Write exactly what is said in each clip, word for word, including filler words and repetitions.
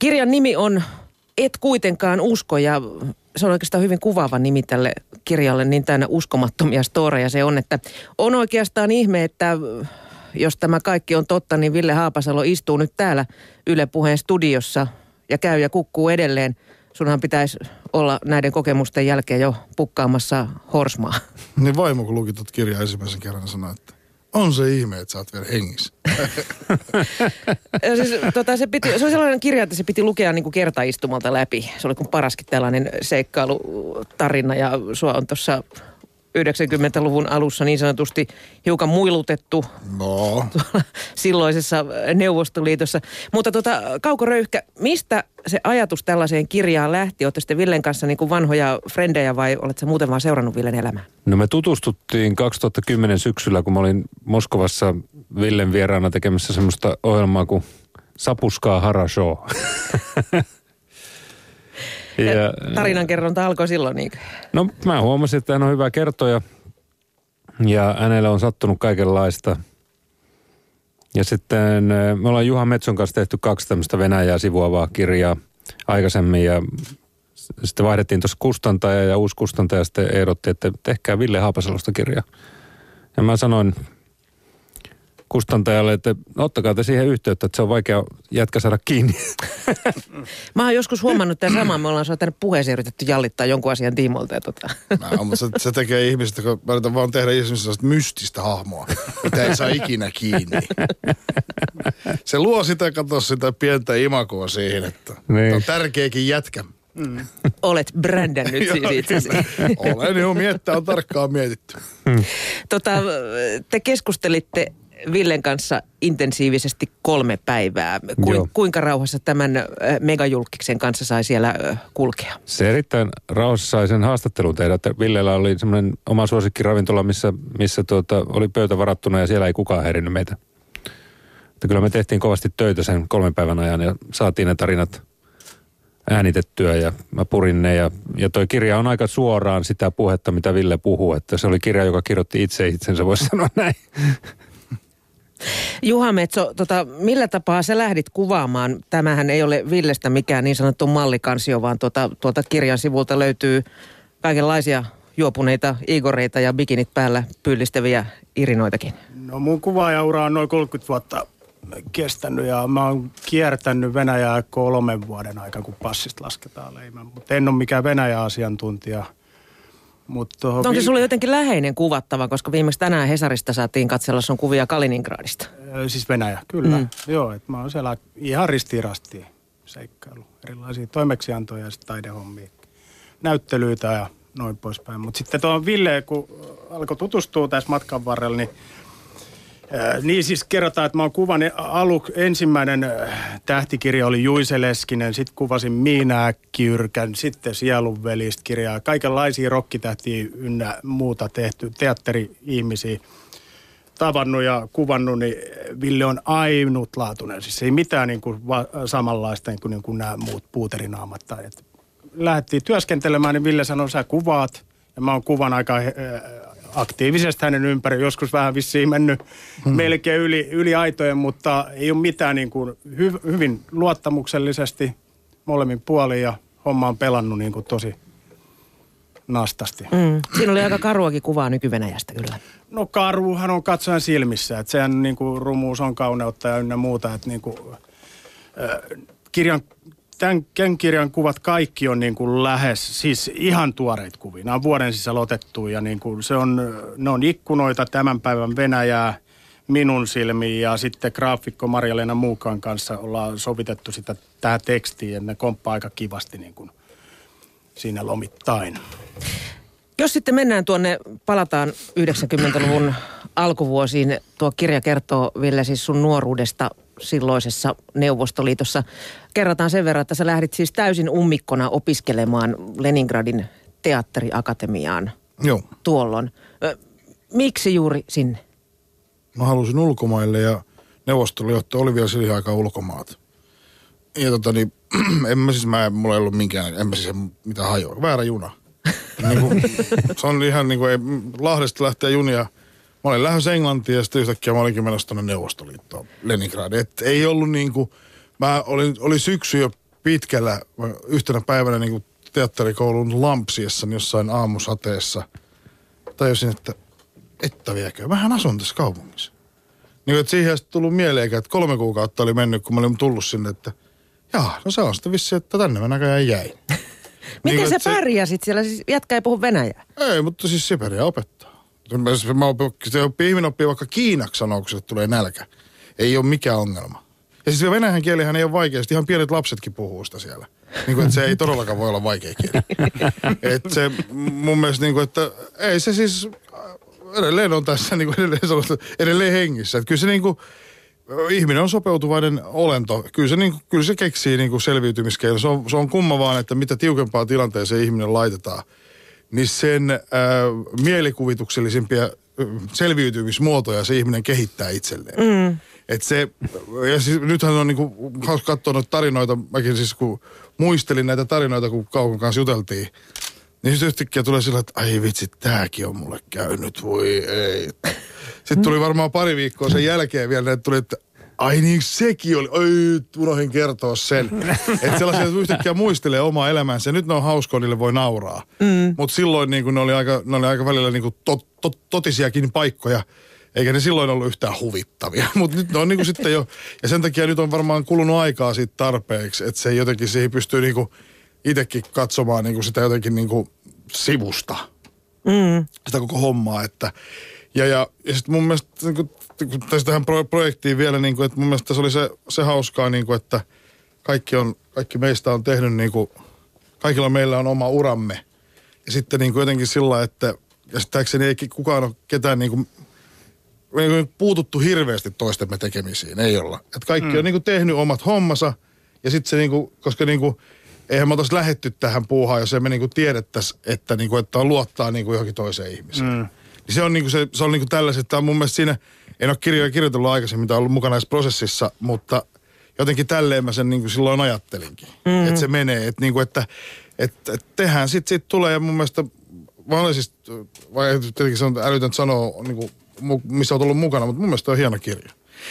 Kirjan nimi on Et kuitenkaan usko, ja se on oikeastaan hyvin kuvaava nimi tälle kirjalle, niin täynnä uskomattomia storeja se on, että on oikeastaan ihme, että jos tämä kaikki on totta, niin Ville Haapasalo istuu nyt täällä Yle Puheen studiossa ja käy ja kukkuu edelleen. Sunhan pitäisi olla näiden kokemusten jälkeen jo pukkaamassa horsmaa. Niin vaimo, kun luki tuot kirjaa ensimmäisen kerran, sanoi, että on se ihme, että sä oot vielä hengissä. siis, tota, se, piti, se oli sellainen kirja, että se piti lukea niin kuin kertaistumalta läpi. Se oli kuin paraskin tällainen seikkailutarina, ja sua on tuossa yhdeksänkymmentäluvun alussa niin sanotusti hiukan muilutettu no. silloisessa Neuvostoliitossa. Mutta tota, Kauko Röyhkä, mistä se ajatus tällaiseen kirjaan lähti? Olette sitten Villen kanssa niin kuin vanhoja frendejä vai oletko sä muuten vaan seurannut Villen elämää? No me tutustuttiin kaksituhattakymmenen syksyllä, kun mä olin Moskovassa Villen vieraana tekemässä semmoista ohjelmaa kuin Sapuskaa Hara Show. Ja tarinankerronta alkoi silloin, niin? No mä huomasin, että hän on hyvä kertoja ja hänellä on sattunut kaikenlaista. Ja sitten me ollaan Juha Metson kanssa tehty kaksi tämmöistä Venäjää sivuavaa kirjaa aikaisemmin ja sitten vaihdettiin tuossa kustantaja ja uusi kustantaja sitten ehdotti, että tehkää Ville Haapasalosta kirjaa. Ja mä sanoin kustantajalle, että ottakaa te siihen yhteyttä, että se on vaikea jätkä saada kiinni. Mä oon joskus huomannut tämän saman. Me ollaan sua tänne puheeseen yritetty jallittaa jonkun asian tiimoilta. Ja tota. No, mutta se, se tekee ihmistä, kun mä yritän vaan tehdä ihmistä sellaista mystistä hahmoa, mitä ei saa ikinä kiinni. Se luo sitä, katso sitä pientä imagoa siihen, että niin. On tärkeäkin jätkä. Mm. Olet brändännyt siis itsesi. Olen jo miettiä, on tarkkaan mietitty. Tota, te keskustelitte Villen kanssa intensiivisesti kolme päivää. Ku, kuinka rauhassa tämän megajulkiksen kanssa sai siellä kulkea? Se erittäin rauhassa sai sen haastattelun tehdä, että Villellä oli semmoinen oma suosikkiravintola, missä, missä tuota, oli pöytä varattuna ja siellä ei kukaan häirinnyt meitä. Että kyllä me tehtiin kovasti töitä sen kolmen päivän ajan ja saatiin ne tarinat äänitettyä ja mä purin ne. Ja, ja toi kirja on aika suoraan sitä puhetta, mitä Ville puhuu. Että se oli kirja, joka kirjoitti itse itsensä, voisi sanoa näin. Juha Metso, tota, millä tapaa sä lähdit kuvaamaan? Tämähän ei ole Villestä mikään niin sanottu mallikansio, vaan tuota, tuolta kirjan sivulta löytyy kaikenlaisia juopuneita Igoreita ja bikinit päällä pyllistäviä Irinoitakin. No mun kuvaajaura on noin kolmekymmentä vuotta kestänyt ja mä oon kiertänyt Venäjää kolmen vuoden aikaa, kun passista lasketaan leimä. Mutta en ole mikään Venäjä-asiantuntija. Mutta no onko se sulle jotenkin läheinen kuvattava, koska viimeksi tänään Hesarista saatiin katsella sun kuvia Kaliningradista? Siis Venäjä, kyllä. Mm. Joo, että mä oon siellä ihan ristiin seikkailu. Erilaisia toimeksiantoja ja taidehommia, näyttelyitä ja noin poispäin. Mutta sitten tuon Ville, kun alkoi tutustua tässä matkan varrella, niin Äh, niin siis kerrotaan, että mä oon kuvan alu, ensimmäinen äh, tähtikirja oli Juise Leskinen, sitten kuvasin Miina Äkkiyrkän, sitten Sielunvelistä kirjaa, kaikenlaisia rokkitähtiä ynnä muuta tehty, teatteri-ihmisiä tavannut ja kuvannut, niin Ville on ainutlaatuinen, siis ei mitään niin kuin va- samanlaista niin kuin, niin kuin nämä muut puuterinaamat. Et lähdettiin työskentelemään, niin Ville sanoi, sä kuvaat, ja mä oon kuvan aika Äh, aktiivisesti hänen ympäri, joskus vähän vissiin mennyt hmm. melkein yli, yli aitojen, mutta ei ole mitään niin kuin hy, hyvin luottamuksellisesti molemmin puolin ja homma on pelannut niin kuin tosi nastasti. Mm. Siinä oli aika karuakin kuvaa nyky-Venäjästä kyllä. No karuhan on katsojan silmissä, että sehän niin kuin rumuus on kauneutta ja ynnä muuta, että niin kuin, äh, kirjan Tämän kirjan kuvat kaikki on niin kuin lähes, siis ihan tuoreita kuvia. Nämä on vuoden sisällä otettu ja niin kuin se on, ne on ikkunoita tämän päivän Venäjää minun silmiin ja sitten graafikko Marja-Leena Muukan kanssa ollaan sovitettu sitä tähän tekstiin ja ne komppaa aika kivasti niin kuin siinä lomittain. Jos sitten mennään tuonne, palataan yhdeksänkymmentäluvun alkuvuosiin. Tuo kirja kertoo, Ville, siis sun nuoruudesta silloisessa Neuvostoliitossa. Kerrotaan sen verran, että sä lähdit siis täysin ummikkona opiskelemaan Leningradin teatteriakatemiaan. Joo. Tuolloin. Miksi juuri sinne? Mä halusin ulkomaille ja Neuvostoliitto oli vielä siihen aikaan ulkomaat. Ja tota niin, en mä siis, mä, mulla ei ollut minkään, en mä siis mitään hajoa. Väärä juna. Niin kuin, se on ihan niin kuin, ei, Lahdesta lähtee junia. Mä olin lähdössä Englantiin ja sitten yhtäkkiä mä olinkin menossa tuonne Neuvostoliittoon, Leningradiin. Et ei ollut niin kuin, mä olin, oli syksy jo pitkällä yhtenä päivänä niin kuin teatterikoulun Lampsiessa jossain aamusateessa tajusin, että että viekö, mähän asun tässä kaupungissa. Niin että siihen ei tullut mieleenkään, että kolme kuukautta oli mennyt, kun mä olin tullut sinne, että jaa, no se on sitten vissi, että tänne mä näköjään jäin. Miten niin, sä se... pärjäsit siellä? Siis jätkä ei puhu venäjää. Ei, mutta siis Siberia opettaa. Mä, mä opin, se oppii, ihminen oppii vaikka kiinaksi sanoa, kun sille tulee nälkä. Ei ole mikään ongelma. Ja siis venäjän kielihän ei ole vaikea, ihan pienet lapsetkin puhuu sitä siellä. Niin kuin, että se ei todellakaan voi olla vaikea kieli. Että se mun mielestä, niin kuin, että ei se siis edelleen on tässä, niin kuin edelleen sanottu, edelleen hengissä. Että kyllä se niin kuin, ihminen on sopeutuvainen olento. Kyllä se, niin kuin, kyllä se keksii niin kuin selviytymiskeino. Se on, se on kumma vaan, että mitä tiukempaa tilanteeseen ihminen laitetaan, niin sen äh, mielikuvituksellisimpia selviytymismuotoja se ihminen kehittää itselleen. Mm. Että se, ja siis nythän on niinku hauska katsoa noita tarinoita, mäkin siis kun muistelin näitä tarinoita, kun Kaukon kanssa juteltiin, niin sitten yhtäkkiä tulee sillä, että ai vitsi, tääkin on mulle käynyt, voi ei. Sitten tuli varmaan pari viikkoa sen jälkeen vielä, että tuli, että ai niin sekin oli, ai unohdin kertoa sen. Että sellaisia, että yhtäkkiä muistelee omaa elämäänsä ja nyt ne on hauskoa, niille voi nauraa. Mm. Mutta silloin niin ne, oli aika, ne oli aika välillä niin kuin tot, tot, totisiakin paikkoja, eikä ne silloin ollut yhtään huvittavia. Mutta nyt ne on niin kuin sitten jo, ja sen takia nyt on varmaan kulunut aikaa siitä tarpeeksi, että se jotenkin siihen pystyy niin kuin itsekin katsomaan niin kuin sitä jotenkin niin kuin sivusta. Mm. Sitä koko hommaa, että ja, ja, ja sitten mun mielestä niin kuin, tähän projektiin vielä, niin kuin, että mun mielestä se oli se, se hauskaa, niin kuin, että kaikki, on, kaikki meistä on tehnyt, niin kuin, kaikilla meillä on oma uramme. Ja sitten niin kuin jotenkin sillä, että käsittääkseni ei kukaan ole ketään niin kuin, niin kuin puututtu hirveästi toistemme tekemisiin, ei olla. Että kaikki mm. on niin kuin tehnyt omat hommansa ja sitten se, niin kuin, koska niin kuin, eihän me oltaisi lähdetty tähän puuhaan, jos emme niin kuin tiedettäisi, että, niin kuin, että on luottaa niin kuin johonkin toiseen ihmiseen. Mm. Niin se on niin kuin, se, se on niin kuin tällaiset, tämä on mun mielestä siinä, en ole kirjoja kirjoitellut aikaisemmin, mitä on ollut mukana näissä prosessissa, mutta jotenkin tälleen mä sen niin kuin silloin ajattelinkin. Mm. Että se menee, että, niin kuin, että, että, että tehdään, sitten sit tulee ja mun mielestä, vaan siis, vai tietenkin se on älytöntä sanoa, niin kuin, missä on tullut mukana, mutta mun mielestä on hieno kirja.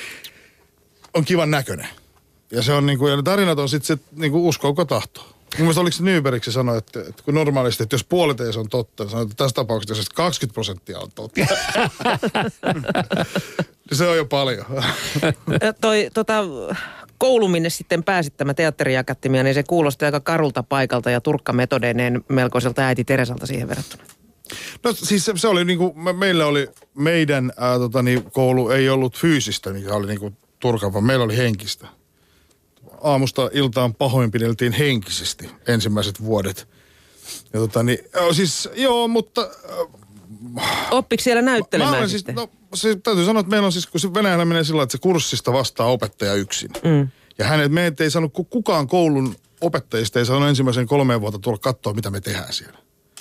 On kivan näköinen. Ja se on niin kuin, ja ne tarinat on sitten se niin kuin uskoako tahto. Mun mielestä oliko se Nybergiksi sanoi, että, että kun normaalisti, että jos puolet edes on totta, niin sanoi, että tässä tapauksessa että kaksikymmentä prosenttia on totta. Se on jo paljon. Toi tota, koulu, minne sitten pääsit tämä teatteriakatemia, niin se kuulosti aika karulta paikalta ja turkkametodeineen melkoiselta äiti Teresalta siihen verrattuna. No siis se, se oli niinku, me, meillä oli, meidän ää, totani, koulu ei ollut fyysistä, mikä oli niinku turkava, meillä oli henkistä. Aamusta iltaan pahoinpideltiin henkisesti ensimmäiset vuodet. Ja tota niin, siis joo, mutta Äh, Oppiko siellä näyttelemään mä sitten? Siis, no se täytyy sanoa, että meillä on siis, kun se Venäjällä menee sillä, että se kurssista vastaa opettaja yksin. Mm. Ja hänet, me ei saanut, kukaan koulun opettajista ei saanut ensimmäisen kolmeen vuotta tulla katsoa, mitä me tehdään siellä.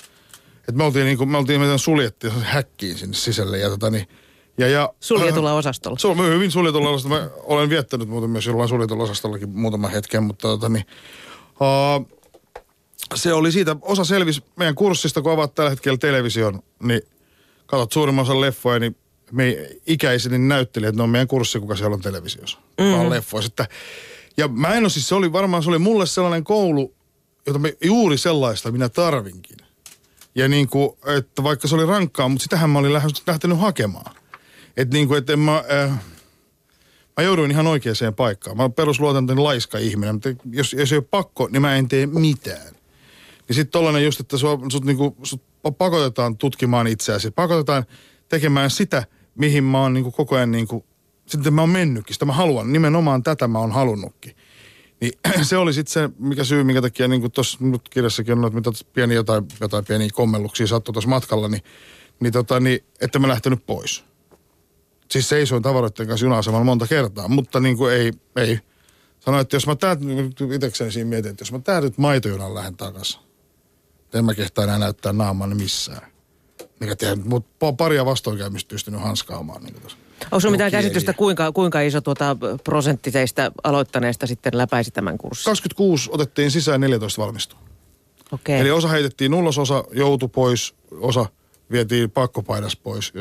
Et me oltiin niin kuin, me oltiin, me suljettiin häkkiin sinne sisälle ja tota niin, Ja, ja, suljetulla osastolla. Se on hyvin suljetulla osastolla. Mä olen viettänyt muuten myös jollain suljetulla osastollakin muutaman hetken, mutta tota, niin, uh, se oli siitä, osa selvisi meidän kurssista, kun avaat tällä hetkellä television, niin katsot suurimman osan leffoja, niin me ikäiseni näytteli, että ne on meidän kurssi, kuka siellä on televisiossa. Mm-hmm. On leffoissa. Että, ja mä en ole siis, se oli varmaan, se oli mulle sellainen koulu, jota me juuri sellaista minä tarvinkin. Ja niin kuin, että vaikka se oli rankkaa, mutta sitähän mä olin lähtenyt hakemaan. Että niin kuin, että mä, äh, mä jouduin ihan oikeaan paikkaan. Mä olen perusluotantoinen laiska ihminen, mutta jos, jos ei ole pakko, niin mä en tee mitään. Niin sitten tollainen just, että sua, sut, niin kuin, sut pakotetaan tutkimaan itseäsi. Pakotetaan tekemään sitä, mihin mä oon niin kuin koko ajan niin kuin, sitten mä oon mennytkin. Sitä mä haluan, nimenomaan tätä mä oon halunnutkin. Niin se oli sitten se, mikä syy, minkä takia niin kuin tuossa kirjassakin on, että mitä pieni jotain, jotain pieniä kommelluksia sattui tuossa matkalla, niin, niin, tota, niin että mä lähtenyt pois. Siis seisoin tavaroiden kanssa juna-asemalla monta kertaa, mutta niin kuin ei, ei. Sanoin, että jos mä täältä, itsekseni siinä mietin, että jos mä täältä nyt maitojunan lähden takaisin, en mä kehtaa enää näyttää naamani missään. Mikä tiedän, mutta paria vastoinkäymistä pystynyt hanskaamaan. Niin onko sinulla mitään käsitystä, kuinka, kuinka iso tuota prosentti teistä aloittaneesta sitten läpäisi tämän kurssin? kaksikymmentäkuusi otettiin sisään, neljätoista valmistui. Okay. Eli osa heitettiin ulos, osa joutui pois, osa vietiin pakkopaidas pois.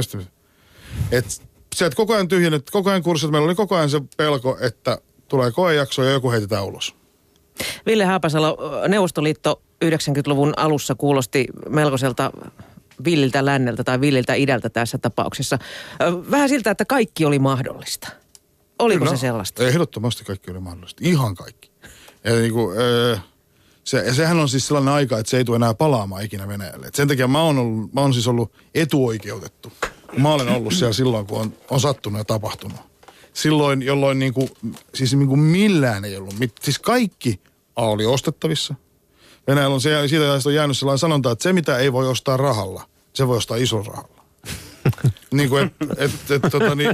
Et sieltä koko ajan tyhjennettiin, koko ajan kurssit, meillä oli koko ajan se pelko, että tulee koejakso ja joku heitetään ulos. Ville Haapasalo, Neuvostoliitto yhdeksänkymmentäluvun alussa kuulosti melkoiselta villiltä länneltä tai villiltä idältä tässä tapauksessa. Vähän siltä, että kaikki oli mahdollista. Oliko Kyllä, se sellaista? Ehdottomasti kaikki oli mahdollista. Ihan kaikki. Ja, niin kuin, se, ja sehän on siis sellainen aika, että se ei tule enää palaamaan ikinä Venäjälle. Et sen takia mä oon, ollut, mä oon siis ollut etuoikeutettu. Mä olen ollut siellä silloin, kun on, on sattunut ja tapahtunut. Silloin, jolloin niin kuin, siis niin kuin millään ei ollut. Siis kaikki oli ostettavissa. Venäjällä on, se, siitä on jäänyt sellainen sanonta, että se mitä ei voi ostaa rahalla, se voi ostaa isolla rahalla. Niin kuin, että et, et, tota, niin,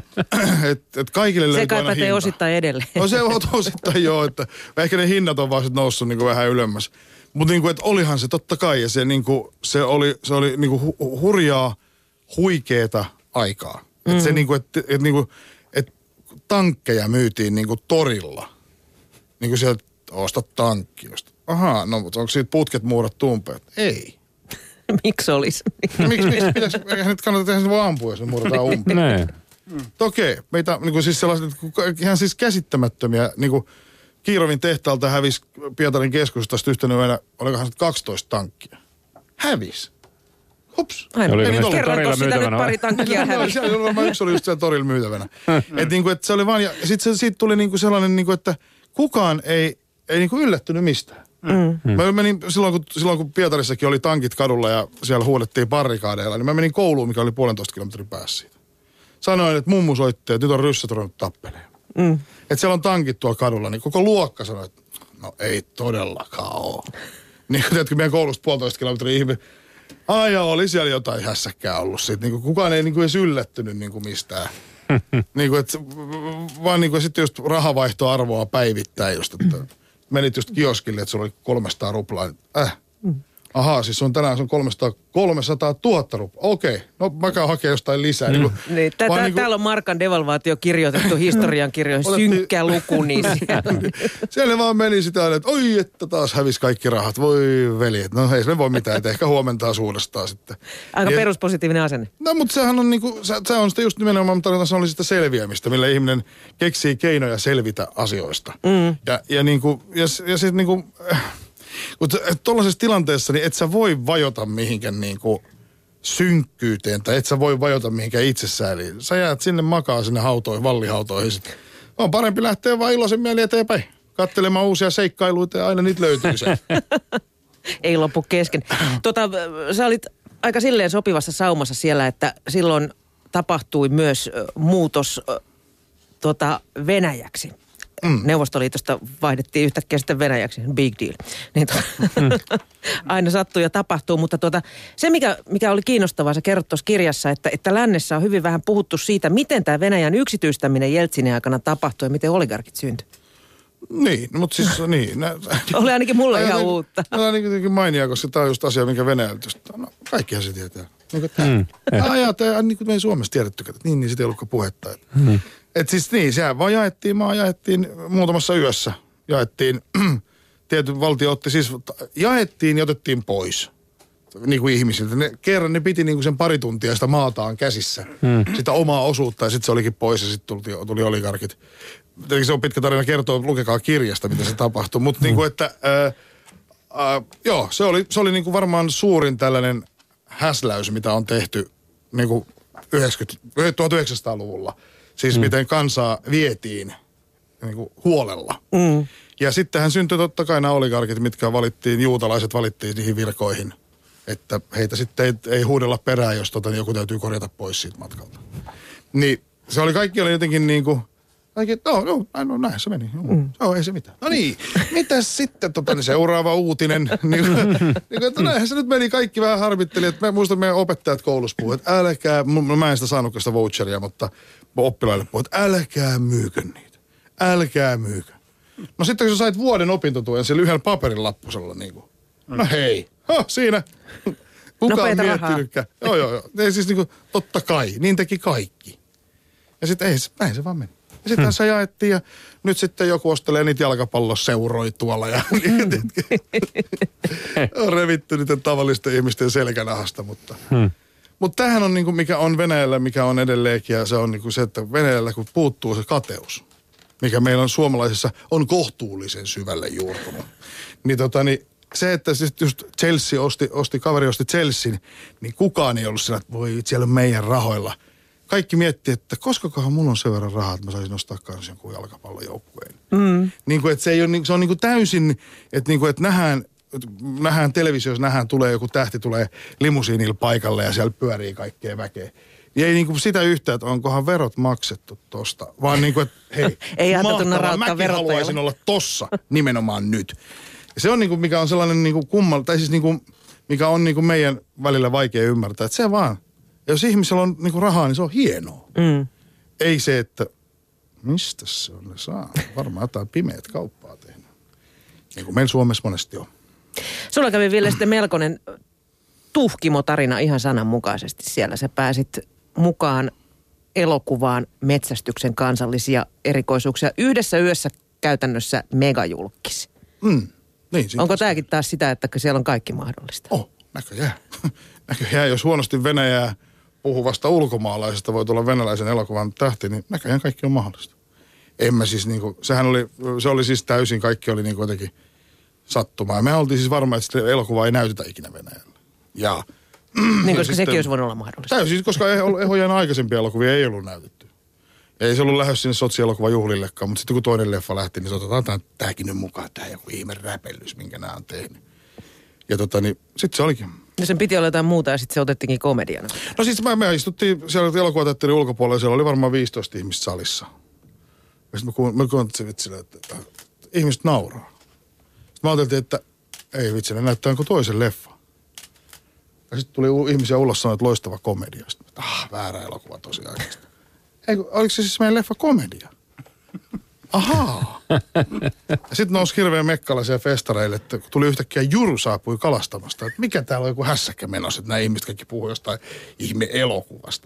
et, et kaikille löytyy aina hinta. Se kai pätee osittain edelleen. No se on osittain joo, että ehkä ne hinnat on vaan sit noussut niin kuin vähän ylemmäs. Mutta niin kuin, että olihan se totta kai, ja se, niin kuin, se oli, se oli niin kuin hu, hurjaa, huikeeta aikaa. Mm. Että se niin kuin, että et, niin kuin, et tankkeja myytiin niin kuin torilla. Niin kuin sieltä, osta tankki. Ahaa, no mutta onko siitä putket muurattu umpeen? Ei. Miksi olisi? Miksi, miksi pitäisi, eihän nyt kannata tehdä sen vaan ampua, jos ne muurataan umpeen. Näin. Okei, meitä niin kuin siis sellaiset, ihan siis käsittämättömiä, niin kuin Kiirovin tehtaalta hävisi Pietarin keskustasta yhtenä yönä, olikohan se kaksitoista tankkia. Hävisi. Hups. Aina. Oli ilmeisesti kerranko torilla sitä nyt myytävänä pari tankkia hävisi? Yksi oli just siellä torilla myytävänä. Että niin kuin, että se oli vaan, ja sitten siitä tuli niin kuin sellainen, niin kuin, että kukaan ei, ei niin kuin yllättynyt mistään. Mm. Mä menin, silloin kun, silloin kun Pietarissakin oli tankit kadulla ja siellä huudettiin barrikaadeilla, niin mä menin kouluun, mikä oli puolentoista kilometrin päässä siitä. Sanoin, että mummu soitti, että nyt on ryssät ruvennut tappelemaan. Mm. Että siellä on tankit tuolla kadulla, niin koko luokka sanoi, että no ei todellakaan ole. Niin kun tiedätkö, meidän koulusta puolentoista kilometrin ihme. Ai ja oli siellä jotain hässäkkää ollut siitä. Niin kukaan ei niin kuin edes yllättynyt niin kuin mistään. niin kuin, että, vaan niin kuin sitten just rahavaihtoarvoa päivittäin just, että menit just kioskille, että sulla oli kolmesataa ruplaa. Äh. Mm. Ahaa, siis on tänään se on kolmesataa tuhatta ruplaa. Okei, no mä käyn hakemaan jostain lisää. Mm. Niin kuin, niin, tä, tä, niin kuin, täällä on markan devalvaatio kirjoitettu historian kirjoihin, synkkä luku. Niin siellä. siellä vaan meni sitä, että oi, että taas hävisi kaikki rahat. Voi veli, no ei se voi mitään, että ehkä huomentaa uudestaan sitten. Aika ja, peruspositiivinen asenne. No mutta sehän on niinku, se, se on sitä just nimenomaan, mutta se oli sitä selviämistä, millä ihminen keksii keinoja selvitä asioista. Mm. Ja, ja niinku, ja, ja sitten niinku, mutta tuollaisessa tilanteessa, niin et sä voi vajota mihinkään niinku synkkyyteen, tai et sä voi vajota mihinkään itsesääliin. Sä jäät sinne makaa sinne hautoihin, vallihautoihin. On parempi lähteä vaan iloisen mieli eteenpäin. Katselemaan uusia seikkailuita ja aina niitä löytyy se. Ei loppu kesken. Tota, sä olit aika silleen sopivassa saumassa siellä, että silloin tapahtui myös muutos tota, Venäjäksi. Mm. Neuvostoliitosta vaihdettiin yhtäkkiä sitten Venäjäksi. Big deal. Niin to, mm. aina sattuu ja tapahtuu, mutta tuota, se mikä, mikä oli kiinnostavaa, sä kerrot tuossa kirjassa, että, että lännessä on hyvin vähän puhuttu siitä, miten tämä Venäjän yksityistäminen Jeltsinin aikana tapahtui ja miten oligarkit syntyi. Niin, no, mutta siis niin. Nä, oli ainakin mulle ihan jotenkin, uutta. Tämä on jotenkin mainia, koska tämä on just asia, minkä Venäjältä just, no kaikkihan se tietää. Niin kuin mm. Ajaa, tämä, niin kuin me ei Suomessa tiedettykään, että niin, niin siitä ei ollutkaan puhetta. Mm. Että siis niin, sehän vaan jaettiin, maa jaettiin muutamassa yössä. Jaettiin, tietty valtio otti siis, jaettiin ja otettiin pois. Niin kuin ihmisiltä. Ne, kerran ne piti niin kuin sen pari tuntia sitä maataan käsissä. Hmm. Sitä omaa osuutta ja sitten se olikin pois ja sitten tuli, tuli oligarkit. Tietenkin se on pitkä tarina kertoa, lukekaa kirjasta, mitä se tapahtui. Mutta hmm. niin kuin, että ää, ää, joo, se oli, se oli niin kuin varmaan suurin tällainen häsläys, mitä on tehty niin kuin tuhatyhdeksänsataaluvulla. Siis mm. miten kansaa vietiin niin kuin huolella. Mm. Ja sittenhän syntyi totta kai nämä oligarkit, mitkä valittiin, juutalaiset valittiin niihin virkoihin. Että heitä sitten ei, ei huudella perään, jos tota, niin joku täytyy korjata pois siitä matkalta. Niin se oli, kaikki oli jotenkin niin kuin, kaikki, no, no, no näin se meni. No, mm. no ei se mitään. No niin, mitäs sitten tota, niin seuraava uutinen? niin kuin, niin kuin, että näinhän se nyt meni, kaikki vähän harmitteli. Että mä muistan, meidän opettajat koulussa puhuivat, että älkää, mä en sitä saanut sitä voucheria, mutta oppilaille puhuvat, että älkää myykö niitä. Älkää myykö. No sitten kun sä sait vuoden opintotuen siellä yhdellä paperilappusella niin kuin, no hei, oh, siinä. Kukaan miettinytkään. Joo, joo, joo. Ei siis niin kuin, totta kai, niin teki kaikki. Ja sitten ei, näin se vaan meni. Ja sitten hmm. se jaettiin ja nyt sitten joku ostelee niitä jalkapalloseuroja tuolla ja on revitty niiden tavallisten ihmisten selkänahasta, mutta... Hmm. Mutta tämähän on niinku, mikä on Venäjällä, mikä on edelleenkin, ja se on niinku se, että Venäjällä kun puuttuu se kateus, mikä meillä on suomalaisessa, on kohtuullisen syvälle juurtunut. Niin tota niin, se, että siis just Chelsea osti, osti, kaveri osti Chelsean, niin kukaan ei ollut sillä, että voi siellä on meidän rahoilla. Kaikki miettii, että koskakohan mulla on sen verran rahaa, että mä saisin nostaa kanssa jonkun jalkapallojoukkueen. Mm. Niin kuin, että se, ei ole, se on niin kuin täysin, että, niin kuin, että nähdään, nähdään televisiossa, nähdään tulee joku tähti, tulee limusiinilla paikalle ja siellä pyörii kaikkea väkeä. Ja ei niin kuin sitä yhtään, että onkohan verot maksettu tosta, vaan niin kuin, että hei, ei mahtavaa, mäkin haluaisin olla tossa nimenomaan nyt. Ja se on niin kuin, mikä on sellainen niin kuin kummal, tai siis niin kuin, mikä on niin kuin meidän välillä vaikea ymmärtää, että se vaan. Ja jos ihmisellä on niinku rahaa, niin se on hienoa. Mm. Ei se, että mistä se on ne saa. Varmaan jotain pimeät kauppaa tehnyt. Niin kuin meillä Suomessa monesti on. Sulla kävi vielä sitten melkoinen tuhkimo-tarina ihan sananmukaisesti siellä. Sä pääsit mukaan elokuvaan metsästyksen kansallisia erikoisuuksia. Yhdessä yössä käytännössä megajulkkis. Mm. Niin, onko tämäkin taas sitä, että siellä on kaikki mahdollista? Oh, näköjään. Näköjään, jos huonosti venäjää puhuvasta ulkomaalaisesta voi tulla venäläisen elokuvan tähti, niin näköjään kaikki on mahdollista. En mä siis niinku, sehän oli, se oli siis täysin, kaikki oli niinku jotenkin sattumaa. Me oltiin siis varma, että sitä elokuvaa ei näytetä ikinä Venäjällä. Ja, niin, koska sitten, sekin olisi voinut olla mahdollista. Täysin, koska Ehojan aikaisempia elokuvia ei ollut näytetty. Ja ei se ollut lähdössä sinne Sotsi-elokuvan juhlillekaan, mutta sitten kun toinen leffa lähti, niin se otetaan tämäkin nyt mukaan, tämä joku ihme räpellys, minkä nämä on tehnyt. Ja tota niin, sitten se olikin. Ja sen piti olla jotain muuta ja sitten se otettiinkin komediana. No siis me, me istuttiin siellä elokuvateatterin ulkopuolella, siellä oli varmaan viisitoista ihmistä salissa. Ja sitten me kuuntelimme vitsille, että, että, että ihmiset nauraa. Sitten me ajateltiin, että ei vitsi, ne näyttää jonkun toisen leffa. Ja sitten tuli ihmisiä ulos sanoa, että loistava komedia. Sitten että ah, väärä elokuva tosiaan. Ei, oliko se siis meidän leffa komedia? Ahaa. Ja sitten nousi hirveän mekkalaisia festareille, että tuli yhtäkkiä Juru saapui kalastamasta. Että mikä täällä on joku hässäkkä menossa, että nämä ihmiset kaikki puhuu jostain ihme-elokuvasta.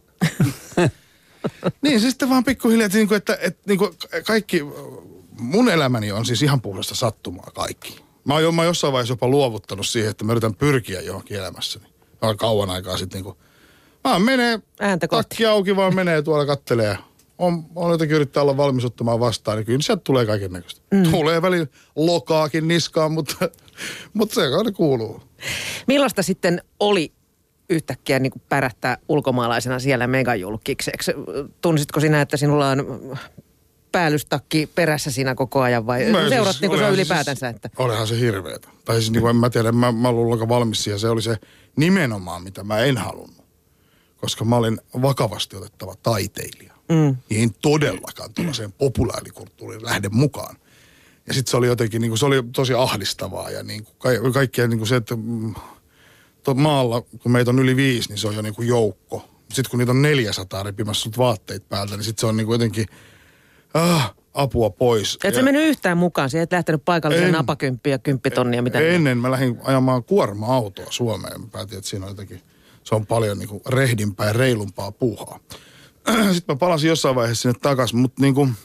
Niin, se sitten vaan pikkuhiljaa, että, että, että, että kaikki, mun elämäni on siis ihan puhdasta sattumaa kaikki. Mä oon, mä oon jossain vaiheessa jopa luovuttanut siihen, että mä yritän pyrkiä johonkin elämässäni. Mä oon kauan aikaa sitten niin kuin, vaan menee, takki auki vaan menee tuolla kattelee. On, on jotenkin yrittää olla valmis ottamaan vastaan, niin kyllä sieltä tulee kaiken näköistä. Mm. Tulee välillä lokaakin niskaan, mutta, mutta se kai kuuluu. Millaista sitten oli yhtäkkiä niin kuin pärähtää ulkomaalaisena siellä megajulkikseksi? Tunnisitko sinä, että sinulla on päällystakki perässä siinä koko ajan vai mä seurattiinko siis, se ylipäätänsä? Että... Siis, olihan se hirveetä. Tai siis niin kuin en mä tiedä, mä, mä olin ollenkaan valmis siihen. Se oli se nimenomaan, mitä mä en halunnut. Koska mä olin vakavasti otettava taiteilija. Mm. Niin en todellakaan tuollaiseen populaarikulttuuriin lähde mukaan. Ja sitten se oli jotenkin, niin kuin, se oli tosi ahdistavaa ja niin kuin, ka- kaikkea niin kuin se, että mm, maalla, kun meitä on yli viisi, niin se on jo niin kuin joukko. Sitten kun niitä on neljäsataa repimässä sut vaatteet päältä, niin sitten se on niin kuin jotenkin ah, apua pois. Et sä mennyt yhtään mukaan, sä et lähtenyt paikalliseen napakymppiä ja kymppitonnia, mitä en, ennen mä lähdin ajamaan kuorma-autoa Suomeen. Mä päätin, että siinä on jotenkin, se on paljon niin kuin rehdimpää ja reilumpaa puuhaa. Sitten mä palasin jossain vaiheessa sinne takaisin, mutta niin kuin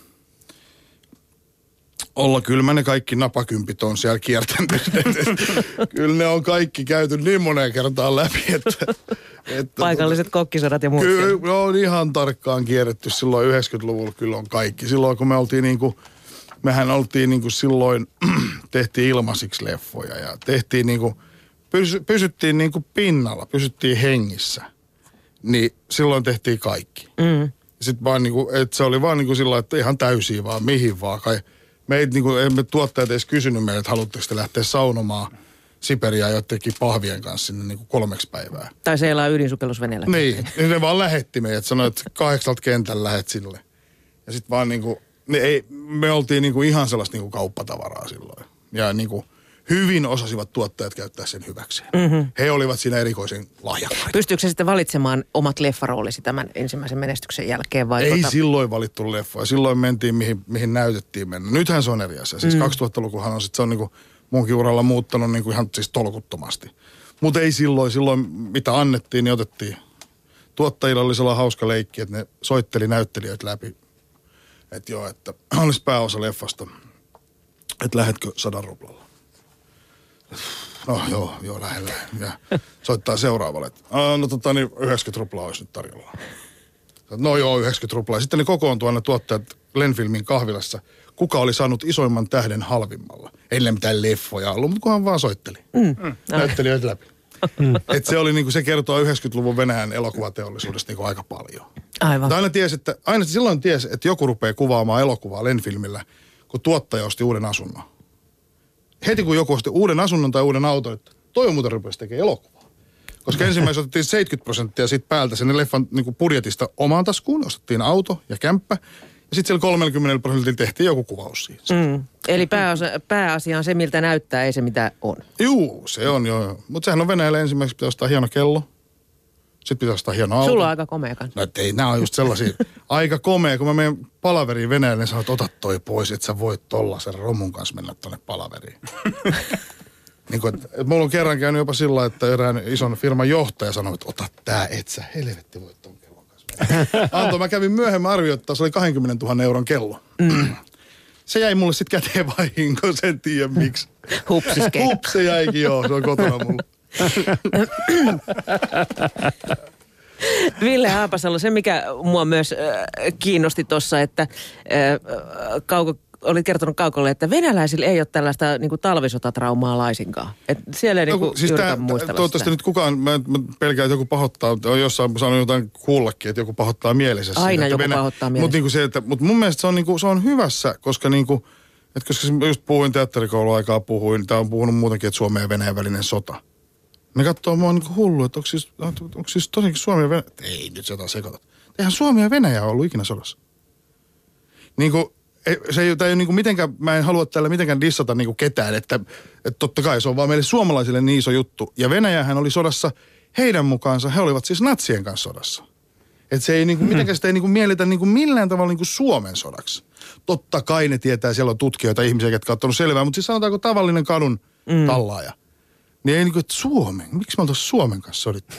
olla kyllä mä ne kaikki napakympit on siellä kiertänyt. Kyllä ne on kaikki käyty niin moneen kertaan läpi, että... että paikalliset tota, kokkisodat ja muut. Kyllä on ihan tarkkaan kierretty silloin yhdeksänkymmentäluvulla, kyllä on kaikki. Silloin kun me oltiin niin kuin, mehän oltiin niin kuin silloin, tehtiin ilmaisiksi leffoja ja tehtiin niin kuin, pysy, pysyttiin niin kuin pinnalla, pysyttiin hengissä. Niin silloin tehtiin kaikki. Mm. Sitten vaan niinku, että se oli vaan niinku sillä että ihan täysiä vaan, mihin vaan. Kai meitä niinku, emme tuottajat edes kysynyt meille, että haluatteko te lähteä saunomaan Siperiaa jotenkin pahvien kanssa sinne niinku kolmeksi päivää. Tai seilaa ydinsukellusveneellä. Niin, niin ne vaan lähetti meidät, sanoi, että kahdeksalta kentällä lähet sille. Ja sitten vaan niinku, ne ei, me oltiin niinku ihan sellaista niinku kauppatavaraa silloin. Ja niinku... Hyvin osasivat tuottajat käyttää sen hyväkseen. Mm-hmm. He olivat siinä erikoisen lahjakkaita. Pystyykö se sitten valitsemaan omat leffaroolisi tämän ensimmäisen menestyksen jälkeen? Vai ei tuota... silloin valittu leffoja. Silloin mentiin, mihin, mihin näytettiin mennä. Nythän se on eri asia. Siis mm. kaksituhattalukuhan on sitten, se on niinku munkin uralla muuttanut niinku ihan siis tolkuttomasti. Mutta ei silloin, silloin mitä annettiin, niin otettiin. Tuottajilla oli sellainen hauska leikki, että ne soitteli näyttelijöitä läpi. Että joo, että olisi pääosa leffasta, että lähetkö sadan ruplalla. No joo, joo, lähellä. Ja soittaa seuraavalle. No tota niin, yhdeksänkymmentä ruplaa olisi nyt tarjolla. No joo, yhdeksänkymmentä ruplaa. Sitten ne kokoontuu aina tuottajat Lenfilmin kahvilassa kuka oli saanut isoimman tähden halvimmalla. Ei niillä mitään leffoja ollut, mutta kunhan vaan soitteli. Mm. Näyttelijöitä läpi. Mm. Et se, oli, niin kuin, se kertoo yhdeksänkymmentäluvun Venäjän elokuvateollisuudesta niin kuin aika paljon. Aivan. Aina tiesi, että, aina silloin tiesi, että joku rupeaa kuvaamaan elokuvaa Lenfilmillä, kun tuottaja osti uuden asunnon. Heti kun joku osti uuden asunnon tai uuden auton, että toi on muuten rupesi tekemään elokuvaa. Koska ensimmäisenä otettiin seitsemänkymmentä prosenttia siitä päältä sen leffan niin kuin budjetista omaan taskuun. Ostettiin auto ja kämppä. Ja sitten siellä kolmekymmentä prosentilla tehtiin joku kuvaus siitä. Mm. Eli pääosa, pääasia on se, miltä näyttää, ei se mitä on. Juu, se on jo. Mutta sehän on Venäjällä ensimmäiseksi pitää ostaa hieno kello. Sitten pitää ostaa hieno auto. Sulla on aika komea kanssa. No ei, nämä on just sellaisia. Aika komea. Kun mä menen palaveriin Venäjälle, niin sanoo, että ota toi pois, että sä voit tollasen romun kanssa mennä tonne palaveriin. Niin kuin, että, että mulla on kerran käynyt jopa sillä, että erään ison firman johtaja sanoi, että ota tää, et sä helvetti voit ton kellon kanssa. Anto, mä kävin myöhemmin arvioittaa, se oli kaksikymmentätuhatta euron kello. Mm. Se jäi mulle sit käteen vahinko, sen tiedä miksi. Hupsiske. Hups, se jäikin, joo, se on kotona mulla. Ville Haapasalo, se mikä mua myös äh, kiinnosti tuossa, että äh, kauko, olit kertonut Kaukolle, että venäläisillä ei ole tällaista niin kuin talvisotatraumaa laisinkaan. Et siellä ei no, niin siis yritä muistella toivottavasti nyt kukaan, mä, mä pelkään, että joku pahoittaa, on jossain saanut jotain kuullakin, että joku pahoittaa mielessä. Aina siinä, joku Venä... pahoittaa mielessä. Mutta niin se, mut mun mielestä se on, niin kuin, se on hyvässä, koska niin kuin, että koska just puhuin teatterikouluaikaa, puhuin, tai on puhunut muutenkin, että Suomen ja Venäjän välinen sota. Ne katsoo mua niin kuin hullu, että onko siis, onko siis tosiaankin Suomi ja Venäjä, ei nyt se jotain sekoitat. Eihän Suomi ja Venäjä ollut ikinä sodassa. Niin kuin, se ei, ei niin kuin mitenkään, mä en halua tällä mitenkään dissata niin kuin ketään, että, että totta kai se on vaan meille suomalaisille niin iso juttu. Ja Venäjähän oli sodassa, heidän mukaansa, he olivat siis natsien kanssa sodassa. Että se ei niin kuin, mitenkään sitä ei niin kuin mielletä niin kuin millään tavalla niin kuin Suomen sodaksi. Totta kai ne tietää, siellä on tutkijoita, ihmisiä, jotka on ottanut selvää, mutta siis sanotaanko tavallinen kadun mm. tallaaja. Niin ei niin kuin, että Suomen, miksi me oltaisiin Suomen kanssa sodittu?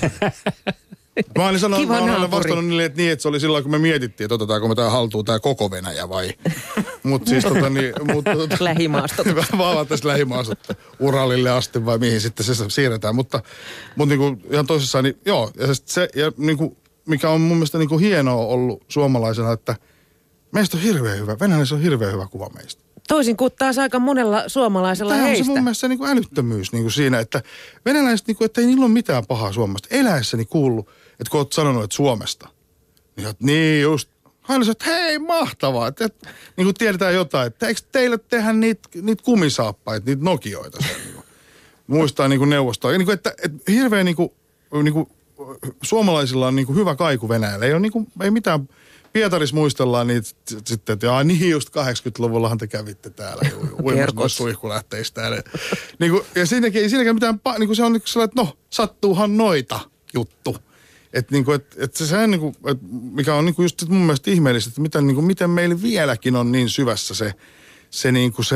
Mä olin sanonut, mä olen vastannut niille, että niin, että se oli silloin, kun me mietittiin, että otetaanko me tää haltuun tää koko Venäjä vai. Mutta siis tota niin. Mut, tota, lähimaastot. Vaan tässä lähimaastot Uralille asti vai mihin sitten se siirretään. Mutta, mutta niinku ihan tosissaan, niin joo. Ja se, ja niinku, mikä on mun mielestä niinku hienoa ollut suomalaisena, että meistä on hirveän hyvä, venäläisillä on hirveän hyvä kuva meistä. Toisin kuin taas aika monella suomalaisella tämä heistä. Tämä on se mun mielestä se niinku älyttömyys niinku siinä, että venäläiset, niinku, että ei niillä ole mitään pahaa Suomesta. Eläessäni kuullut, että kun oot sanonut, että Suomesta, niin oot niin just, aina että hei mahtavaa, että, että niin kuin tiedetään jotain, että eikö teille tehdä niitä, niitä kumisaappaita, niitä Nokioita siellä, niin kuin, muistaa niin kuin neuvostoa. Ja niin kuin, että, että hirveän niin kuin, niin kuin, suomalaisilla on niin kuin hyvä kaiku Venäjällä, ei ole niin kuin, ei mitään. Pietaris muistellaan niitä sitten, että jaa, niin just kahdeksankymmentäluvullahan te kävitte täällä uimassa noissa suihkulähteistä. Niin kuin, ja siinäkin ei siinäkään mitään, niin kuin se on niin sellainen, että no, sattuuhan noita juttu. Että niin kuin, et, et se, se niin kuin, et mikä on niin kuin just mun mielestä ihmeellistä, että miten, niin kuin, miten meillä vieläkin on niin syvässä se, se, niin kuin se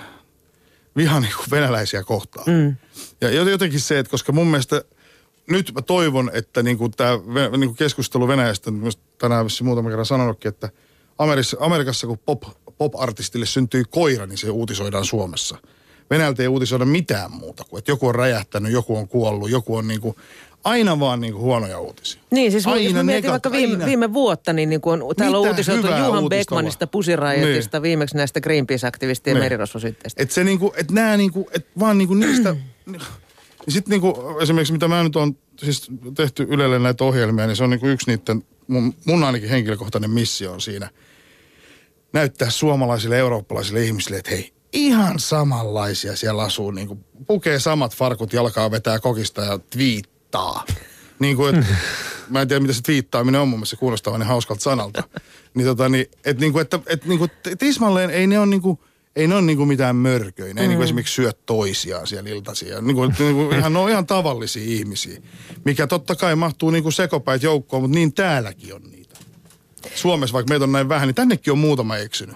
viha niin kuin venäläisiä kohtaan. Mm. Ja jotenkin se, että koska mun mielestä nyt mä toivon, että niinku tämä niinku keskustelu Venäjästä, tänään muutaman kerran sanonutkin, että Amerikassa, Amerikassa kun pop, pop-artistille syntyy koira, niin se uutisoidaan Suomessa. Venäjältä ei uutisoida mitään muuta kuin, että joku on räjähtänyt, joku on kuollut, joku on niinku, aina vaan niinku huonoja uutisia. Niin, siis aina jos mä mietin vaikka viime, viime vuotta, niin, niin kun täällä on uutisoitu Juhan Beckmanista, Pussy Riotista, niin. Viimeksi näistä Greenpeace-aktivistien niin. merirosvosyytteistä. Että se niinku, että nämä niinku, että vaan niinku niistä... Ja sitten niinku, esimerkiksi mitä mä nyt on siis tehty Ylelle näitä ohjelmia, niin se on niinku yksi niiden, mun, mun ainakin henkilökohtainen missio on siinä, näyttää suomalaisille eurooppalaisille ihmisille, että hei, ihan samanlaisia siellä asuu, niinku pukee samat farkut jalkaa, vetää kokista ja twiittaa. Niin kuin, että mä en tiedä mitä se twiittaaminen on, mun mielestä se kuulostaa vaan niin hauskalta sanalta. Niin tota niin, että niinku, että, että niinku, tismalleen ei ne ole niinku, ei ne ole niinku mitään mörköjä. Ne ei mm. niinku esimerkiksi syö toisiaan siellä iltaisia. Niinku, niinku, ihan, ne on ihan tavallisia ihmisiä. Mikä totta kai mahtuu niinku sekopäit joukkoon, mutta niin täälläkin on niitä. Suomessa vaikka meitä on näin vähän, niin tännekin on muutama eksynyt.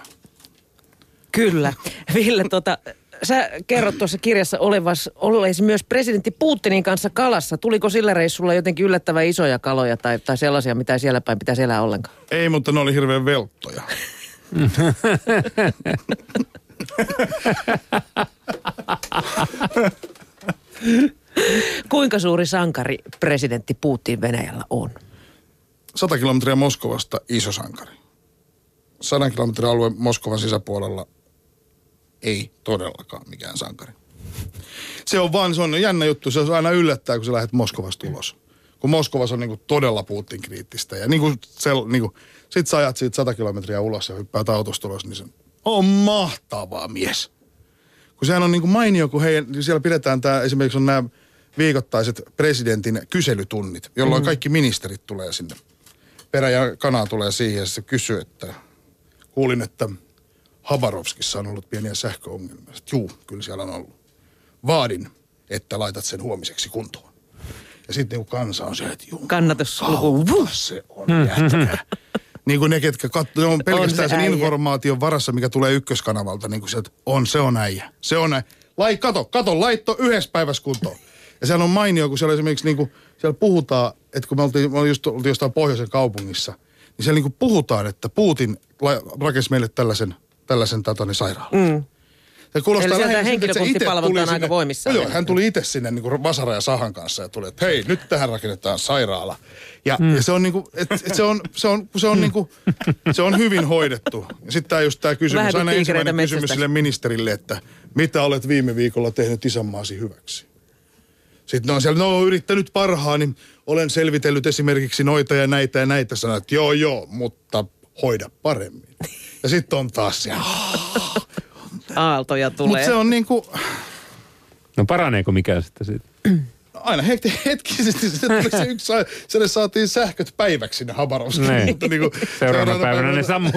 Kyllä. Ville, tota, sä kerrot tuossa kirjassa olevas, olleesi myös presidentti Putinin kanssa kalassa. Tuliko sillä reissulla jotenkin yllättävän isoja kaloja tai, tai sellaisia, mitä siellä päin pitäisi elää ollenkaan? Ei, mutta ne oli hirveän velttoja. Kuinka suuri sankari presidentti Putin Venäjällä on? Sata kilometriä Moskovasta iso sankari. sadan kilometrin alue Moskovan sisäpuolella ei todellakaan mikään sankari. Se on vaan, se on jännä juttu, se on aina yllättää, kun sä lähdet Moskovasta ulos. Kun Moskovassa on niinku todella Putin-kriittistä ja niinku, se, niinku, sit sä ajat siitä sata kilometriä ulos ja hyppäät autosta ulos, niin se on mahtava mies. Kun sehän on niinku mainio, kun hei, siellä pidetään tää, esimerkiksi on nämä viikoittaiset presidentin kyselytunnit, jolloin mm-hmm. kaikki ministerit tulee sinne. Perä ja kana tulee siihen ja se kysyy, että kuulin, että Habarovskissa on ollut pieniä sähköongelmia. Juu, kyllä siellä on ollut. Vaadin, että laitat sen huomiseksi kuntoon. Ja sitten kun kansa on se, että juu, kannatusluku. Se on jätkä. Niin kuin ne, ketkä katsoo, on pelkästään on se sen äijä. Informaation varassa, mikä tulee ykköskanavalta, niin kuin se, että on, se on äijä. Se on äijä. Lai, kato, kato, laitto yhdessä päivässä kuntoon. Ja sehän on mainio, kun siellä esimerkiksi niin kuin, siellä puhutaan, että kun me oltiin, me just, oltiin jostain pohjoisen kaupungissa, niin siellä niin kuin puhutaan, että Putin rakensi meille tällaisen, tällaisen tatani sairaalan. Mm. Eli sieltä henkilökuntipalvelta on aika voimissaan. Joo, hän tuli itse sinne niin kuin vasara ja sahan kanssa ja tuli, että hei, nyt tähän rakennetaan sairaala. Ja, mm. ja se on niin kuin, että et se on, se on, se on, niin kuin, se on hyvin hoidettu. Ja sitten tämä just tämä kysymys, aina ensimmäinen kysymys sille ministerille, että mitä olet viime viikolla tehnyt isänmaasi hyväksi? Sitten ne on siellä, no yrittänyt parhaani, olen selvitellyt esimerkiksi noita ja näitä ja näitä. Sanoit, että joo joo, mutta hoida paremmin. Ja sitten on taas siellä. Aaltoja tulee. Mutta se on niinku... No paraneeko mikään sitten siitä? Aina hetki, hetkisesti se tuli se yksi, se saatiin sähköt päiväksi sinne Habarovskiin. Mutta niinku... Seuraavana päivänä, päivänä ne sammuu.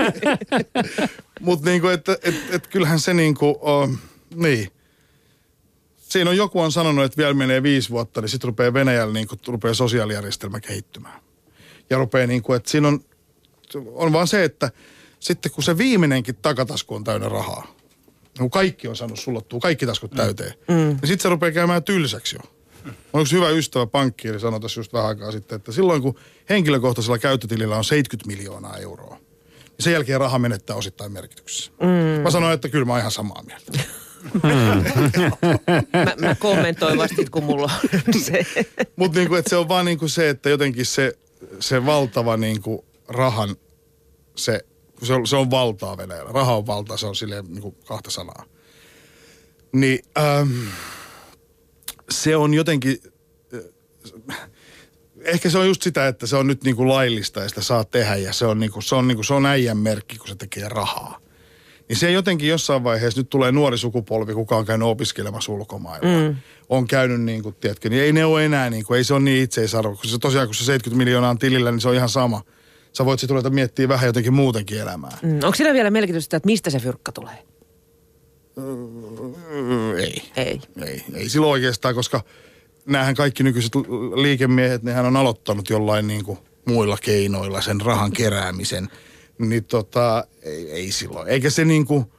Mutta niinku, että et, et kyllähän se niinku, oh, niin. Siinä on joku on sanonut, että vielä menee viisi vuotta, niin sitten rupeaa Venäjällä niinku, rupeaa sosiaalijärjestelmä kehittymään. Ja rupeaa niinku, että siinä on, on vaan se, että sitten kun se viimeinenkin takatasku on täynnä rahaa, kun kaikki on saanut sullottua, kaikki taskut täyteen, mm. niin sitten se rupeaa käymään tylsäksi jo. On yksi hyvä ystävä pankkiiri sanoi tässä just vähän aikaa sitten, että silloin kun henkilökohtaisella käyttötilillä on seitsemänkymmentä miljoonaa euroa, niin sen jälkeen raha menettää osittain merkityksessä. Mm. Mä sanoin, että kyllä mä oon ihan samaa mieltä. mä, mä kommentoin vasta, kun mulla on se. Mutta niinku, se on vaan niinku se, että jotenkin se, se valtava niinku rahan, se, se, on, se on valtaa Venäjällä. Raha on valtaa, se on silleen niinku kahta sanaa. Niin ähm, se on jotenkin, äh, ehkä se on just sitä, että se on nyt niinku laillista ja sitä saa tehdä ja se on niinku, se on niinku, se on äijän merkki, kun se tekee rahaa. Niin se jotenkin jossain vaiheessa, nyt tulee nuori sukupolvi, kuka on käynyt opiskelemassa ulkomailla. Mm. On käynyt niin kuin, tiedätkö, niin ei ne ole enää niin kuin, ei se ole niin itseisarvo. Kun se tosiaan, kun se seitsemänkymmentä miljoonaa on tilillä, niin se on ihan sama. Sä voit sitten ruveta miettimään vähän jotenkin muutenkin elämää. Mm. Onko sillä vielä merkitystä, että mistä se fyrkka tulee? Öö, ei. Ei. Ei. Ei silloin oikeastaan, koska näähän kaikki nykyiset liikemiehet, nehän on aloittanut jollain niin kuin muilla keinoilla sen rahan keräämisen. Niin tota, ei, ei silloin. Eikä se niinku,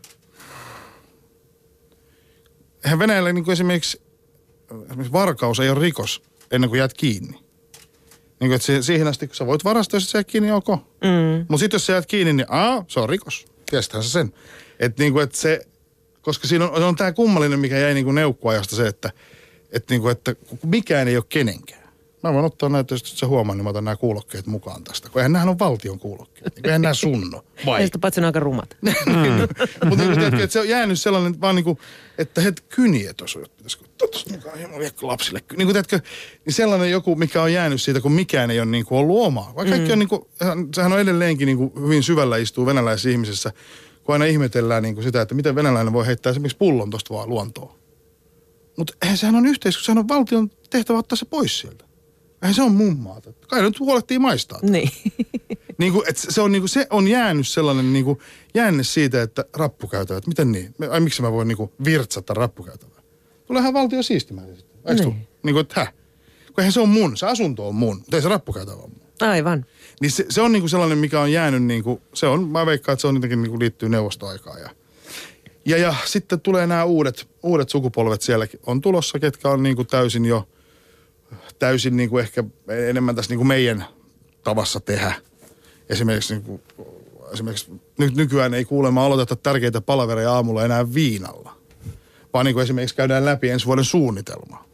eihän Venäjällä niinku esimerkiksi, esimerkiksi varkaus ei ole rikos ennen kuin jäät kiinni. Niin kuin, että se, siihen asti, kun sä voit varastaa, jos sä jäät kiinni, ok. Mm. Mutta sitten jos sä jäät kiinni, niin aa, se on rikos. Tiesitähän sä sen. Että niinku, että se, koska siinä on, on tää kummallinen, mikä jäi niinku neukkuajasta se, että, että, niinku, että mikään ei ole kenenkään. Mä voin ottaa näitä, jos sä huomaan, niin mä otan nämä kuulokkeet mukaan tästä. Kun eihän nämähän on valtion kuulokkeet. Eihän nämä sunno. Vai? Ja sitä paitsi on aika rumat. mm. Mutta niin, että se on jäänyt sellainen vaan niin kuin, että het kyniet olisi, pitäisikö tuossa mukaan hieman viekko lapsille. Niin kuin teetkö, niin sellainen joku, mikä on jäänyt siitä, kun mikään ei ole niin kuin ollut omaa. Vaikka kaikki mm. on niin kuin, sehän on edelleenkin niin kuin hyvin syvällä istuu venäläisessä ihmisessä, kun aina ihmetellään niin kuin sitä, että miten venäläinen voi heittää esimerkiksi pullon tuosta vaan luontoon. Mutta sehän on yhteiskunta, sehän on valtion tehtävä ottaa se pois sieltä. Eihän se on mun maata. Kai nyt huolehtii maistaa. Niin. niin kuin, että se, on, niin kuin, se on jäänyt sellainen niin kuin, jäänne siitä, että rappukäytävät. Miten niin? Ai miksi mä voin niin kuin, virtsata rappukäytävää? Tuleehan valtio siistimään sitten. Eikö niin. Niin kuin, että häh? Kun eihän se on mun. Se asunto on mun. Mutta ei se rappukäytävä on mun. Aivan. Niin se, se on niin kuin sellainen, mikä on jäänyt niin kuin, se on, mä veikkaan, että se on jotenkin niin kuin liittyy neuvostoaikaan. Ja, ja, ja sitten tulee nämä uudet, uudet sukupolvet sielläkin. On tulossa, ketkä on niin kuin täysin jo täysin niin kuin ehkä enemmän tässä niin kuin meidän tavassa tehdä. Esimerkiksi, niin kuin, esimerkiksi nyt nykyään ei kuulemma aloiteta tärkeitä palavereja aamulla enää viinalla, vaan niin kuin esimerkiksi käydään läpi ensi vuoden suunnitelmaa.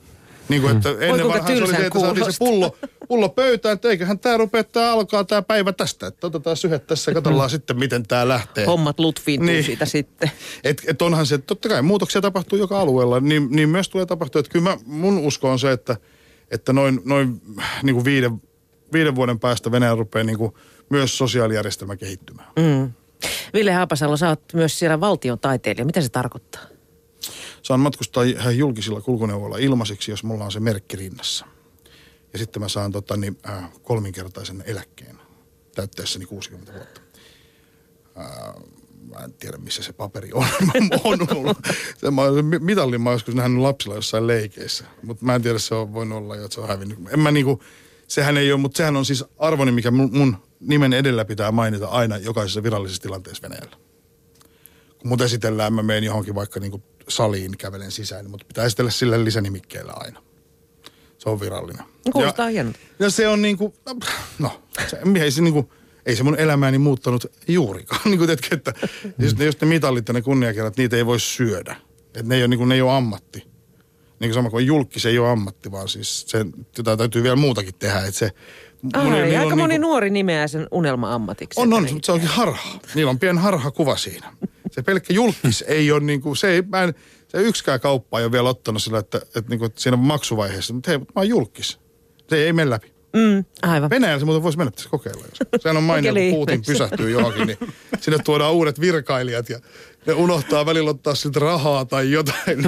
Niin kuin, että ennen vanhaan se oli se, että saatiin se pullo, pullo pöytään, että eiköhän tämä rupea, että alkaa tämä päivä tästä. Että otetaan syhet tässä ja katsotaan mm. sitten, miten tämä lähtee. Hommat lutviintuu niin. siitä sitten. Että et onhan se, että totta kai muutoksia tapahtuu joka alueella, niin, niin myös tulee tapahtua. Että kyllä mä, mun usko on se, että, että noin, noin niin kuin viiden, viiden vuoden päästä Venäjä rupeaa niin kuin myös sosiaalijärjestelmä kehittymään. Mm. Ville Haapasalo, sä oot myös siellä valtion taiteilija. Mitä se tarkoittaa? Saan matkustaa ihan julkisilla kulkuneuvoilla ilmaiseksi, jos mulla on se merkki rinnassa. Ja sitten mä saan tota, niin, äh, kolminkertaisen eläkkeen täyttäessäni kuusikymmentä vuotta. Äh, mä en tiedä, missä se paperi on. on mulla. Se, mä, mitallin mä joskus nähnyt lapsilla jossain leikeissä. Mutta mä en tiedä, se on voinut olla jo, että se on hävinnyt. En mä niinku, sehän ei ole, mutta sehän on siis arvoni, mikä mun, mun nimen edellä pitää mainita aina jokaisessa virallisessa tilanteessa Venäjällä. Kun mut esitellään, mä menen johonkin vaikka niinku saliin, kävelen sisään, mutta pitää esitellä sillä lisänimikkeellä aina. Se on virallinen. Kuulostaa hienolta. Ja se on niinku, no, se, ei, se niinku, ei se mun elämääni muuttanut juurikaan. Niin kuin teetkö, että mm. just, ne, just ne mitallit ja ne kunniakerrat, niitä ei voi syödä. Että ne ei ole, niinku, ne ei ole ammatti. Niin kuin sama kuin julkis ei ole ammatti, vaan siis se, jota täytyy vielä muutakin tehdä. Että se, Aha, moni, aika moni niinku, nuori nimeää sen unelma-ammatiksi. On, on, mutta se onkin harha. Niillä on pieni harhakuva siinä. Se pelkkä julkis ei ole niinku, se ei, mä en, se yksikään kauppa ei ole vielä ottanut sillä, että, että, että, että siinä maksuvaiheessa, mutta hei, mä oon julkis. Se ei mene läpi. Mm, aivan. Venäjällä se muuten voisi mennä tässä kokeilla. Sehän on mainio, kun Putin pysähtyy johonkin, niin sinne tuodaan uudet virkailijat ja ne unohtaa välillä ottaa siltä rahaa tai jotain.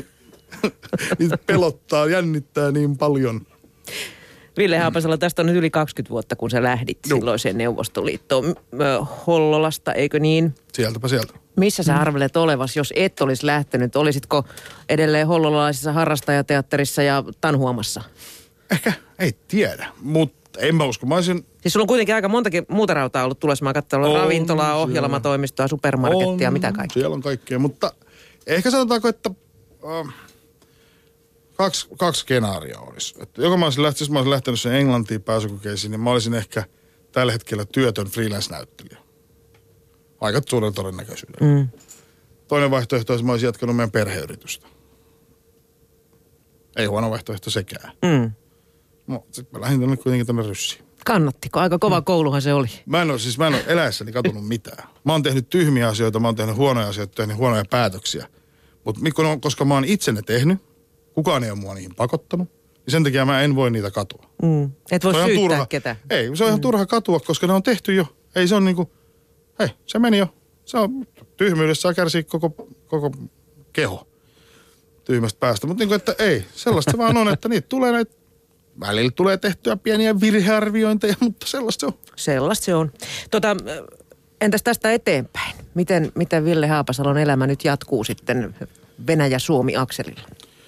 Niitä pelottaa, jännittää niin paljon. Ville Haapasalo, tästä on nyt yli kaksikymmentä vuotta, kun sä lähdit Juh. silloiseen Neuvostoliittoon. Hollolasta, eikö niin? Sieltäpä sieltä. Missä sä arvelet olevas, jos et olisi lähtenyt? Olisitko edelleen hollolalaisessa harrastajateatterissa ja tanhuamassa? Ehkä, ei tiedä, mutta en mä usko. Mä olisin... Siis sulla on kuitenkin aika montakin muuta rautaa ollut tulossa. Mä katsoin ravintolaa, ohjelmatoimistoa, supermarkettia, on, mitä kaikkea. Siellä on kaikkea, mutta ehkä sanotaanko, että... Uh, Kaksi, kaksi skenaarioa olisi. Että joko mä olisin, lähtenyt, jos mä olisin lähtenyt sen Englantiin pääsykokeisiin, niin mä olisin ehkä tällä hetkellä työtön freelance-näyttelijä. Aika suuren todennäköisyydellä. Mm. Toinen vaihtoehto olisi, mä olisin jatkanut meidän perheyritystä. Ei huono vaihtoehto sekään. Mm. No, sitten mä lähdin tänne kuitenkin tänne Ryssiin. Kannattiko? Aika kova mm. kouluhan se oli. Mä en ole, siis mä en ole eläessäni katunut mitään. Mä oon tehnyt tyhmiä asioita, mä oon tehnyt huonoja asioita, tehnyt huonoja päätöksiä. Mutta koska mä oon itse ne tehnyt, kukaan ei ole mua niihin pakottanut, niin sen takia mä en voi niitä katua. Mm. Et voi syyttää turha. ketä. Ei, se on ihan mm. turha katua, koska ne on tehty jo. Ei se on niinku, hei, se meni jo. Se on tyhmyydessä kärsii koko, koko keho tyhmästä päästä. Mutta niinku, että ei, sellaista se vaan on, että niitä tulee näitä, välillä tulee tehtyä pieniä virhearviointeja, mutta sellaista se on. Sellaista se on. Tota, entäs tästä eteenpäin? Miten, miten Ville Haapasalon elämä nyt jatkuu sitten Venäjä-Suomi-akselilla?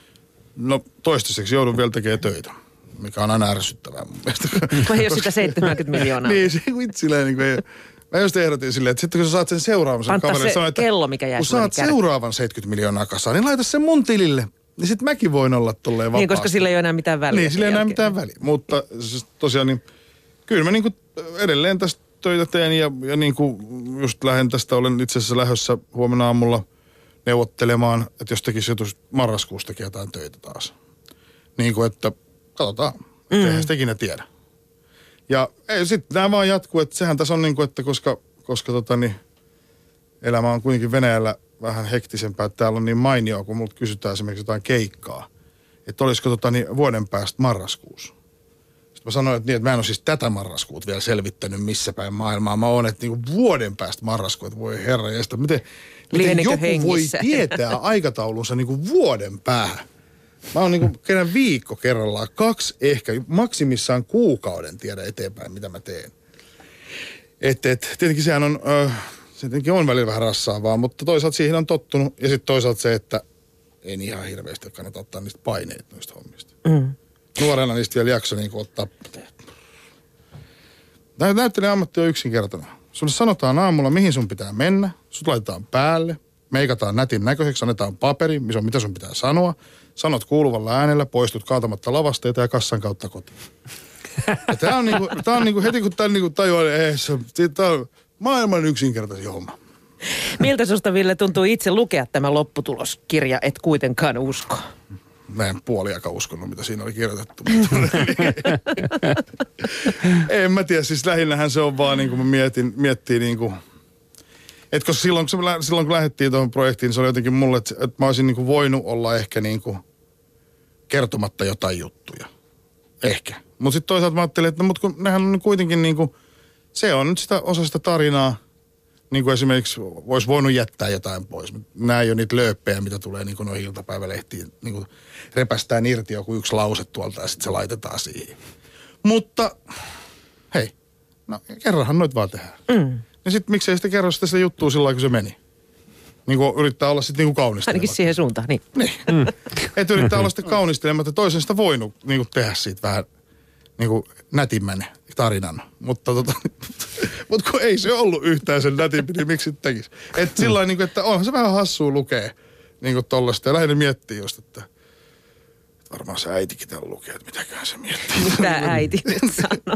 No toistaiseksi joudun vielä tekemään töitä, mikä on aina ärsyttävää mun mielestä. Mä ei ole sitä seitsemänkymmentä miljoonaa. Niin, se itsilleen niin kuin, mä just ehdotin silleen, että sitten kun sä saat sen seuraavan sen kaverin, se että kello, mikä jää kun saat kärki. seuraavan seitsemänkymmentä miljoonaa kasaan, niin laita sen mun tilille. Niin sit mäkin voin olla tolleen vapaasti. Niin, koska sillä ei ole enää mitään väliä. Niin, sillä ei enää mitään väliä. Mutta siis tosiaan niin, kyllä mä niin kuin edelleen tästä töitä teen ja, ja niin kuin just lähden tästä, olen itse asiassa lähdössä huomenna aamulla neuvottelemaan, että jos tekisi jotain marraskuussa tekee jotain töitä taas. Niin kuin, että katsotaan, mm. eihän sitä ikinä tiedä. Ja sitten nämä vaan jatkuu, että sehän tässä on niin kuin, että koska, koska tota niin, elämä on kuitenkin Venäjällä vähän hektisempää, että täällä on niin mainioa, kun multa kysytään esimerkiksi jotain keikkaa, että olisiko tota niin vuoden päästä marraskuussa. Sitten mä sanoin, että, niin, että mä en ole siis tätä marraskuuta vielä selvittänyt missä päin maailmaa. Mä oon, että niin kuin vuoden päästä marraskuuta, voi herra jästä, miten, miten joku hengissä? Voi tietää aikataulunsa niin kuin vuoden päähän. Mä oon niinku kerran viikko kerrallaan, kaksi ehkä, maksimissaan kuukauden tiedä eteenpäin, mitä mä teen. Että et, tietenkin sehän on, äh, se tietenkin on välillä vähän rassaavaa, mutta toisaalta siihen on tottunut. Ja sitten toisaalta se, että ei niin ihan hirveästi kannata ottaa niistä paineita noista hommista. Mm. Nuorena niistä vielä jakso niinku ottaa. Näyttelijän ammatti on yksinkertainen. Sulle sanotaan aamulla, mihin sun pitää mennä, sut laitetaan päälle, meikataan nätin näköiseksi, annetaan paperi, missä on mitä sun pitää sanoa. Sanot kuuluvalla äänellä, poistut kaatamatta lavasteita ja kassan kautta kotiin. Ja tää on niinku, tää on niinku heti kun tää niinku tajuaa, että tää on maailman yksinkertaisin homma. Miltä susta, Ville, tuntuu itse lukea tämä lopputuloskirja, et kuitenkaan usko? Mä en puoliakaan uskonut, mitä siinä oli kirjoitettu. En mä tiedä, siis lähinnähän se on vaan niin kuin mä mietin, miettii niin kuin, että koska silloin, kun, se, silloin kun lähdettiin tuohon projektiin, se oli jotenkin mulle, että, että mä olisin niin kuin voinut olla ehkä niin kuin kertomatta jotain juttuja. Ehkä. Mutta sitten toisaalta mä ajattelin, että no, mut kun nehän on kuitenkin niin kuin, se on nyt sitä osa sitä tarinaa, niin kuin esimerkiksi olisi voinut jättää jotain pois. Nämä ei ole niitä lööppejä, mitä tulee niin kuin noihin iltapäivälehtiin. Niin kuin repästään irti joku yksi lause tuolta ja sitten se laitetaan siihen. Mutta hei, no kerranhan noit vaan tehdään. Mm. Ja sitten miksei sitä kerro sitä, sitä juttua sillä lailla, kun se meni. Niin kuin yrittää olla sitten niin kuin kaunistelematta. Ainakin siihen suuntaan, niin. Niin. Mm. Että yrittää olla sitten kaunistelematta. Toisen sitä voinut niin kuin tehdä siitä vähän niin kuin nätimmän tarinan. Mutta tota, mut kun ei se ollut yhtään sen nätimpi, niin miksi sitten tekisi? Että sillä niin kuin, että onhan se vähän hassua lukea niin kuin tollaista. Ja lähinnä miettii just, että, että varmaan se äitikin täällä lukee, että mitäköhän se miettii. Mitä äiti nyt sanoo?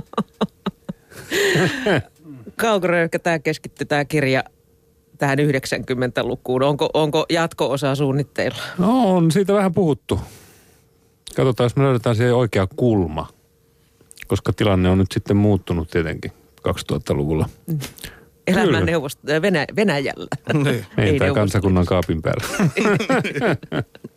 Kaukoröyhkä, tämä keskittyy tämä kirja tähän yhdeksänkymmentälukuun. Onko, onko jatko-osa suunnitteilla? No on siitä vähän puhuttu. Katsotaan, jos me löydetään siihen oikea kulma. Koska tilanne on nyt sitten muuttunut tietenkin kaksituhattaluvulla. Elämän neuvosto Venä- Venäjällä. Niin. Ei tämä kansakunnan kaapin päällä.